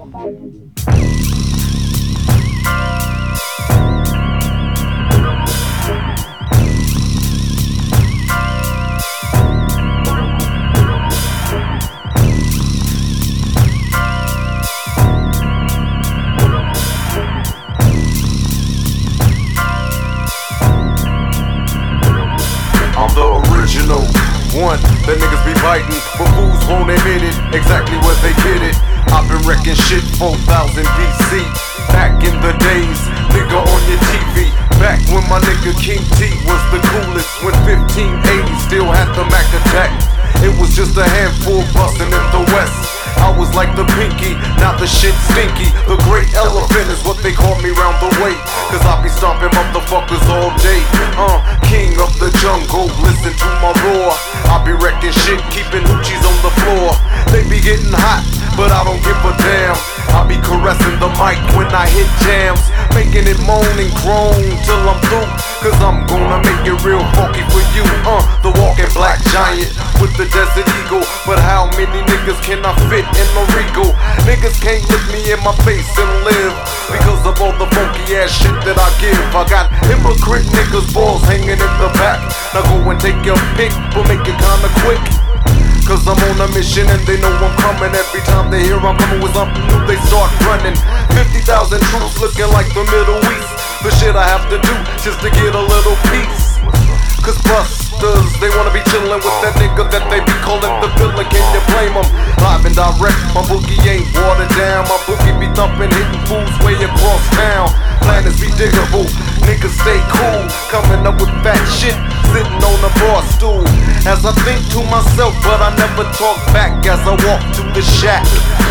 I'm the original one that niggas be biting, but fools won't admit it, exactly what they get it. I've been wrecking shit 4000 BC, back in the days, nigga on your TV. Back when my nigga King T was the coolest, when 1580 still had the Mac attack. It was just a handful bustin' in the West. I was like the pinky, not the shit stinky. The great elephant is what they call me round the way, cause I be stomping motherfuckers all day. King of the jungle, listen to my roar. I be wrecking shit, keeping hoochies on the floor. They be getting hot, but I don't give a damn. I be caressing the mic when I hit jams, making it moan and groan till I'm through, cause I'm gonna make it real funky for you. The walking black giant with the desert eagle. But how many niggas can I fit in the regal? Niggas can't look me in my face and live, because of all the funky ass shit that I give. I got hypocrite niggas balls hanging in the back. Now go and take your pick, but make it kinda quick, cause I'm on a mission and they know I'm coming. Every time they hear I'm coming with something new, they start running. 50,000 troops looking like the Middle East. The shit I have to do just to get a little peace, cause busters, they wanna be chillin' with that nigga that they be callin' the villain. Can you blame them? Live and direct, my boogie ain't watered down. My boogie be thumping, hitting fools way across town. Planets be diggable, niggas stay cool, coming up with fat shit, sitting on a bar stool. As I think to myself, but I never talk back as I walk to the shack.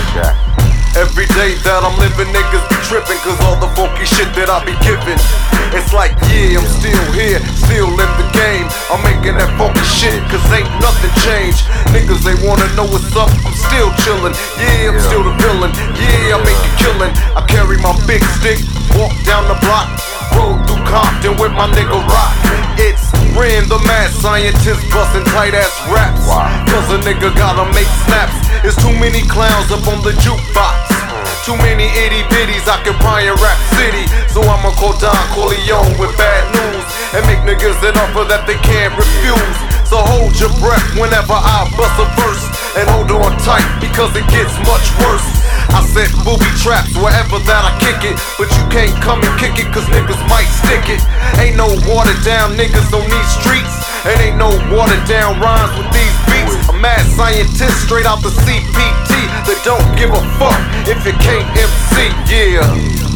Every day that I'm living, niggas be tripping, cause all the funky shit that I be giving. It's like, yeah, I'm still here, still in the game. I'm making that funky shit, cause ain't nothing changed. Niggas, they wanna know what's up, I'm still chillin'. Yeah, I'm still the villain, yeah, I make a killin'. I carry my big stick, walk down the block, roll through Compton with my nigga Rock. It's Ren, the mad scientist, bustin' tight ass raps, cause a nigga gotta make snaps. There's too many clowns up on the jukebox, too many itty bitties occupying Rap City. So I'ma call Don Corleone with bad news, and make niggas an offer that they can't refuse. So hold your breath whenever I bust a verse, and hold on tight, because it gets much worse. I set booby traps wherever that I kick it, but you can't come and kick it, cause niggas might stick it. Ain't no watered down niggas on these streets, and ain't no watered down rhymes with these beats. A mad scientist straight out the CPT that don't give a fuck if you can't MC, yeah.